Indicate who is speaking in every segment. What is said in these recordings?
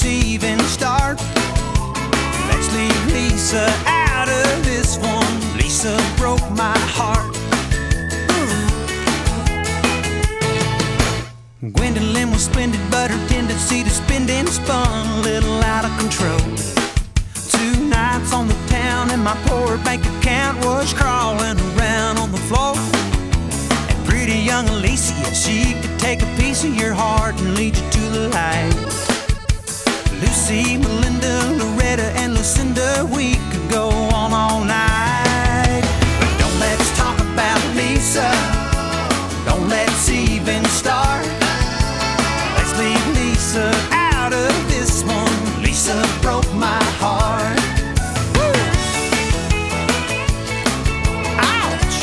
Speaker 1: let's even start. Let's leave Lisa out of this one. Lisa broke my heart. Gwendolyn was splendid, but her tendency to spend and spun a little out of control. 2 nights on the town and my poor bank account was crawling around on the floor. And pretty young Alicia, she could take a piece of your heart and lead you to the light. Lucy, Melinda, Loretta, and Lucinda, we could go on all night. But don't let's talk about Lisa. Don't let's even start. Let's leave Lisa out of this one. Lisa broke my heart. Woo! Ouch!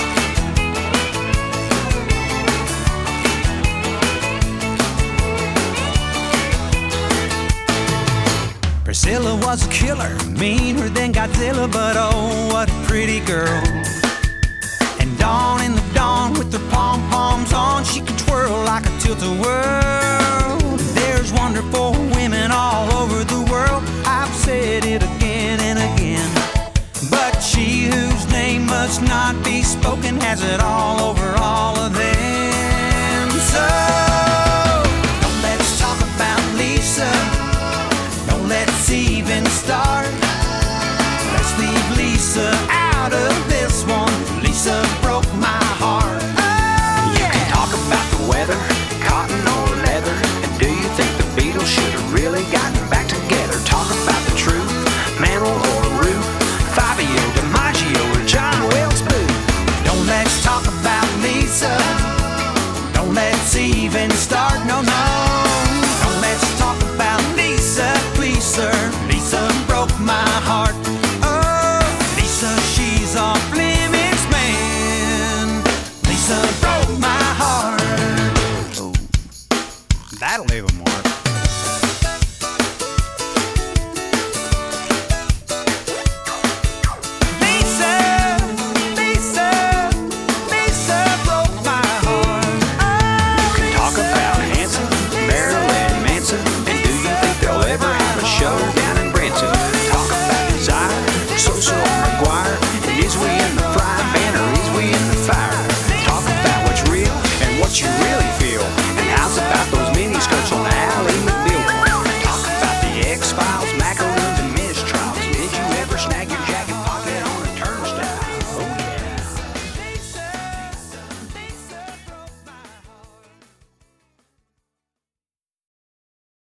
Speaker 1: Priscilla was a killer, meaner than Godzilla, but oh, what a pretty girl. And dawn in the dawn with her pom-poms on, she could twirl like a tilt-a-whirl. There's wonderful women all over the world, I've said it again and again. But she whose name must not be spoken has it all over